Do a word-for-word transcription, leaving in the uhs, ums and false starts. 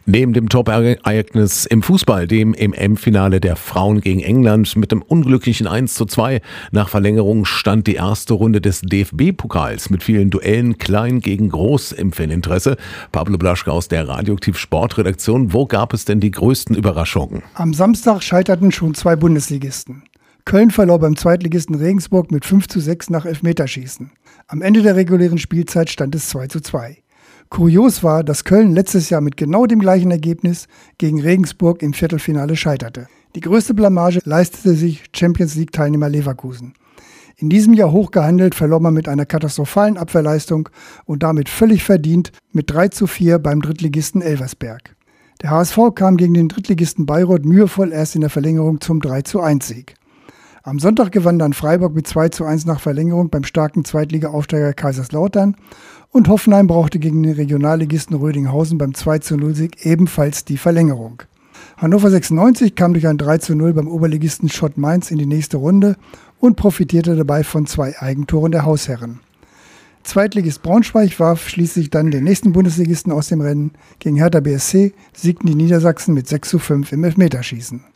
Neben dem Top-Ereignis im Fußball, dem im M-Finale der Frauen gegen England mit dem unglücklichen eins zu zwei nach Verlängerung, stand die erste Runde des D F B-Pokals mit vielen Duellen klein gegen groß im Faninteresse. Pablo Blaschke aus der Radioaktiv-Sportredaktion. Wo gab es denn die größten Überraschungen? Am Samstag scheiterten schon zwei Bundesligisten. Köln verlor beim Zweitligisten Regensburg mit fünf zu sechs nach Elfmeterschießen. Am Ende der regulären Spielzeit stand es zwei zu zwei. Kurios war, dass Köln letztes Jahr mit genau dem gleichen Ergebnis gegen Regensburg im Viertelfinale scheiterte. Die größte Blamage leistete sich Champions-League-Teilnehmer Leverkusen. In diesem Jahr hochgehandelt verlor man mit einer katastrophalen Abwehrleistung und damit völlig verdient mit drei zu vier beim Drittligisten Elversberg. Der H S V kam gegen den Drittligisten Bayreuth mühevoll erst in der Verlängerung zum drei zu eins Sieg. Am Sonntag gewann dann Freiburg mit zwei zu eins nach Verlängerung beim starken Zweitliga-Aufsteiger Kaiserslautern und Hoffenheim brauchte gegen den Regionalligisten Rödinghausen beim zwei zu null Sieg ebenfalls die Verlängerung. Hannover sechsundneunzig kam durch ein drei zu null beim Oberligisten Schott Mainz in die nächste Runde und profitierte dabei von zwei Eigentoren der Hausherren. Zweitligist Braunschweig warf schließlich dann den nächsten Bundesligisten aus dem Rennen. Gegen Hertha B S C siegten die Niedersachsen mit sechs zu fünf im Elfmeterschießen.